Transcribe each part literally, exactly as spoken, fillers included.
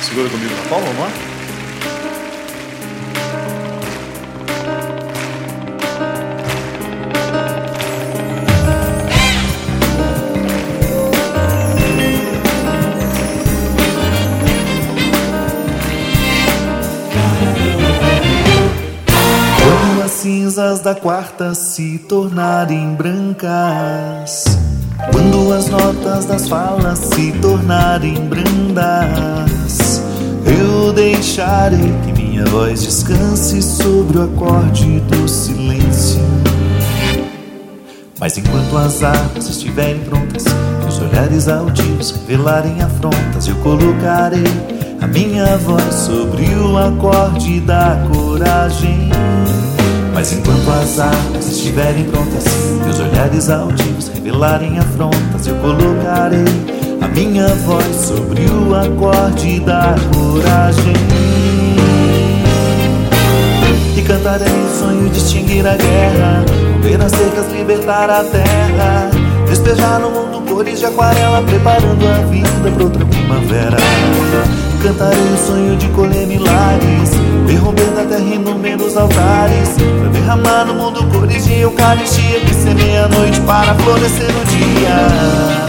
Segura comigo na palma, vamos lá? Quando as cinzas da quarta se tornarem brancas, quando as notas das falas se tornarem brandas, eu deixarei que minha voz descanse sobre o acorde do silêncio. Mas enquanto as armas estiverem prontas e os olhares altivos revelarem afrontas, eu colocarei a minha voz sobre o acorde da coragem. Mas enquanto as armas estiverem prontas e os olhares altivos revelarem afrontas, eu colocarei a minha voz sobre o acorde da coragem. E cantarei o sonho de extinguir a guerra, romper as cercas, libertar a terra, despejar no mundo cores de aquarela, preparando a vida pra outra primavera. Cantarei o sonho de colher milagres, derrubar da terra inúmeros altares, pra derramar no mundo cores de eucaristia, que semeia a noite para florescer o dia.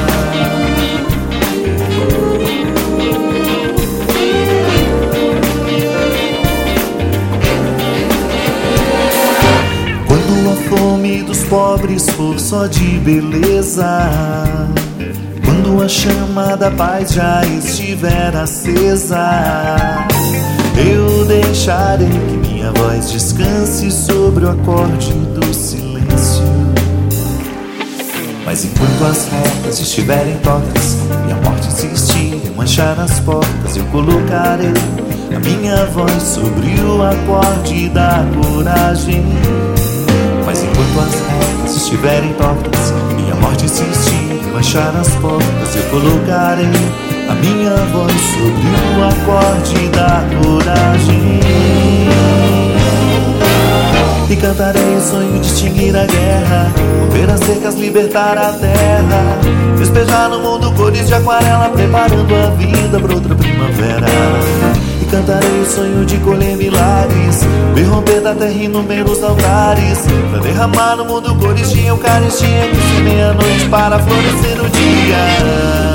Quando a fome dos pobres for só de beleza, quando a chama da paz já estiver acesa, eu deixarei que minha voz descanse sobre o acorde do silêncio. Mas enquanto as retas estiverem tortas e a morte insistir em manchar as portas, eu colocarei a minha voz sobre o acorde da coragem. Mas enquanto as retas estiverem tortas e a morte insistir em manchar as portas, eu colocarei a minha voz sobre o acorde da coragem. E cantarei o sonho de extinguir a guerra, romper as cercas, libertar a terra, despejar no mundo cores de aquarela, preparando a vida pra outra primavera. E cantarei o sonho de colher milagres, romper da terra inúmeros altares, pra derramar no mundo cores de eucaristia, que semeia a noite para florescer o dia.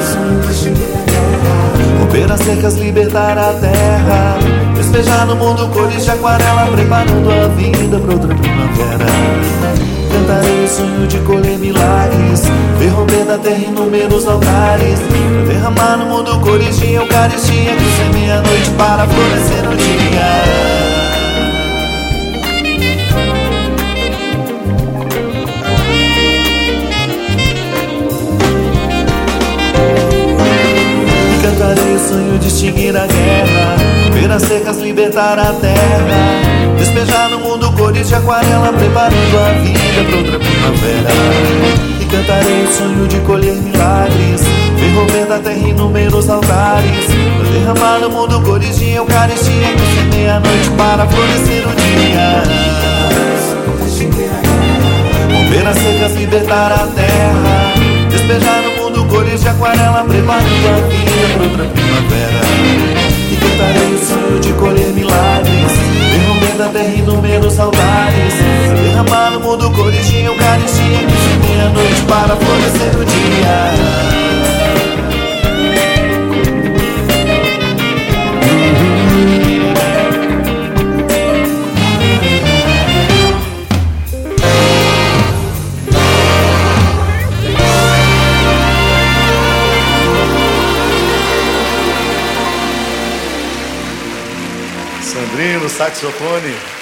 Romper as cercas, libertar a terra, despejar no mundo cores de aquarela, preparando a vida pra outra primavera. Cantarei o sonho de colher milagres, romper da terra inúmeros altares, pra derramar no mundo cores de eucaristia, que semeia a noite para florescer o dia. Cantarei o sonho de extinguir a guerra, ver as secas, libertar a terra, despejar no mundo cores de aquarela, preparando a vida pra outra primavera. E cantarei o sonho de colher milagres, ver romper da terra inúmeros altares, pra derramar no mundo cores de eucaristia, que semeia a noite para florescer o dia. Romper as secas, libertar a terra, despejar no mundo cores de aquarela, preparando a vida pra outra primavera. E cantarei o sonho de colher milagres, romper da terra inúmeros altares, derramar no mundo cores de eucaristia, que semeia a noite para florescer o dia. Sandrinho no saxofone.